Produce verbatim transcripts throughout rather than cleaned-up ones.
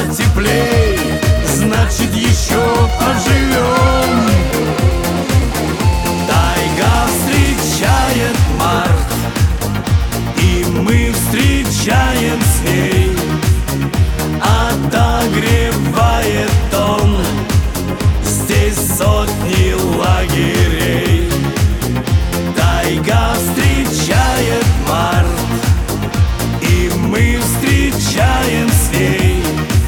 теплей, значит еще поживем. Тайга встречает март, и мы встречаем с ней. Отогревает он здесь сотни лагерей. Тайга встречает март, и мы встречаем с ней.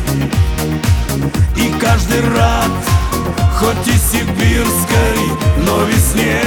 И каждый рад, хоть и сибирской, но весне.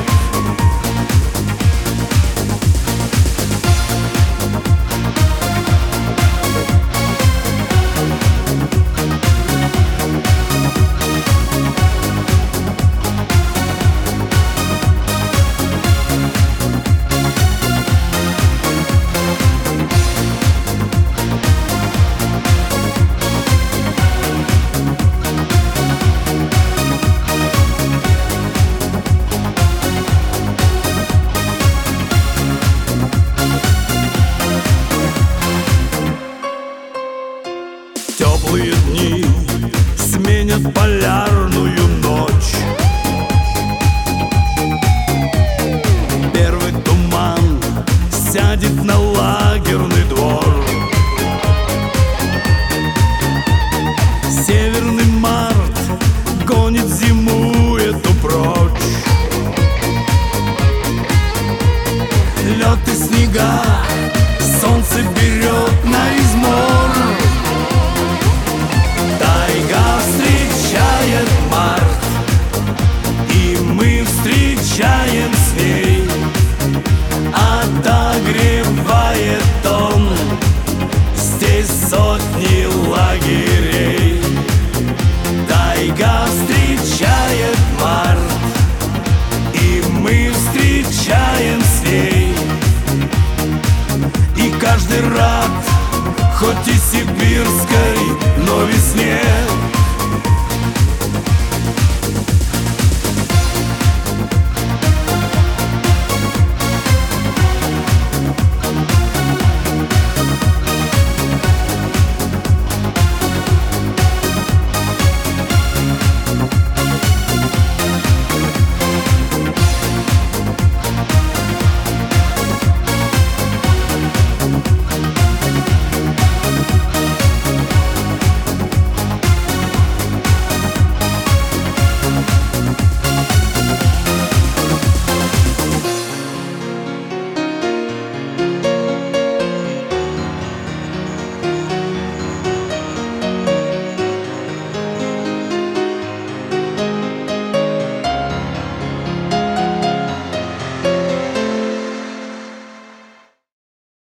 Теплые дни сменят полярную ночь. Первый туман сядет на лагерный двор. Северный март гонит зиму эту прочь. Лед и снега солнце берет на измор. Тайга встречает март, и мы встречаем с ней. Отогревает он здесь сотни лагерей. Тайга встречает март, и мы встречаем с ней. И каждый рад, хоть и сибирской, но весне.